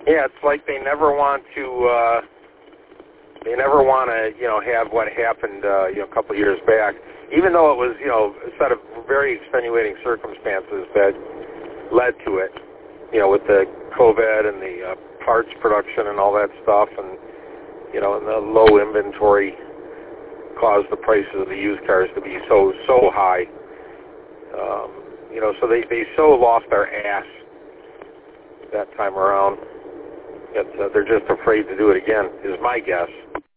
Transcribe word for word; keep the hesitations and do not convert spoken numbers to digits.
Yeah, it's like they never want to. Uh, they never want to, you know, have what happened, uh, you know, a couple of years back. Even though it was, you know, a set of very extenuating circumstances that led to it, you know, with the COVID and the uh, parts production and all that stuff, and you know, and the low inventory caused the prices of the used cars to be so so high. Um, you know, so they they so lost their ass that time around that uh, they're just afraid to do it again, is my guess.